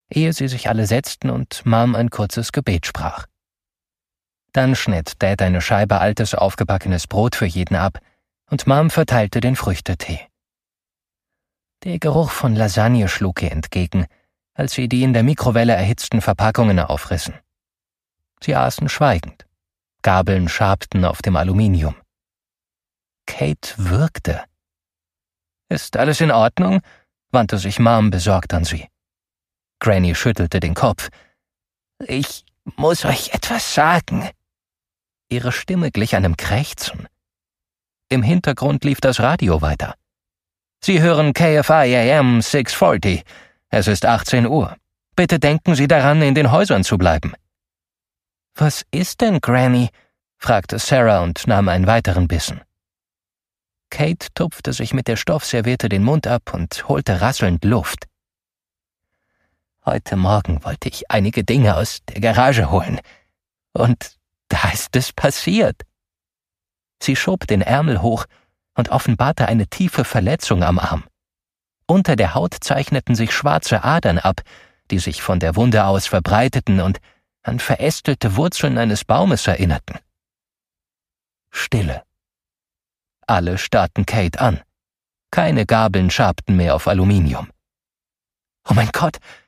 ehe sie sich alle setzten und Mom ein kurzes Gebet sprach. Dann schnitt Dad eine Scheibe altes, aufgebackenes Brot für jeden ab und Mom verteilte den Früchtetee. Der Geruch von Lasagne schlug ihr entgegen, als sie die in der Mikrowelle erhitzten Verpackungen aufrissen. Sie aßen schweigend. Gabeln schabten auf dem Aluminium. Kate würgte. »Ist alles in Ordnung?« wandte sich Mom besorgt an sie. Granny schüttelte den Kopf. »Ich muss euch etwas sagen.« Ihre Stimme glich einem Krächzen. Im Hintergrund lief das Radio weiter. »Sie hören KFI AM 640. Es ist 18 Uhr. Bitte denken Sie daran, in den Häusern zu bleiben.« »Was ist denn, Granny?« fragte Sarah und nahm einen weiteren Bissen. Kate tupfte sich mit der Stoffserviette den Mund ab und holte rasselnd Luft. »Heute Morgen wollte ich einige Dinge aus der Garage holen. Und da ist es passiert.« Sie schob den Ärmel hoch und offenbarte eine tiefe Verletzung am Arm. Unter der Haut zeichneten sich schwarze Adern ab, die sich von der Wunde aus verbreiteten und an verästelte Wurzeln eines Baumes erinnerten. Stille. Alle starrten Kate an. Keine Gabeln schabten mehr auf Aluminium. »Oh mein Gott,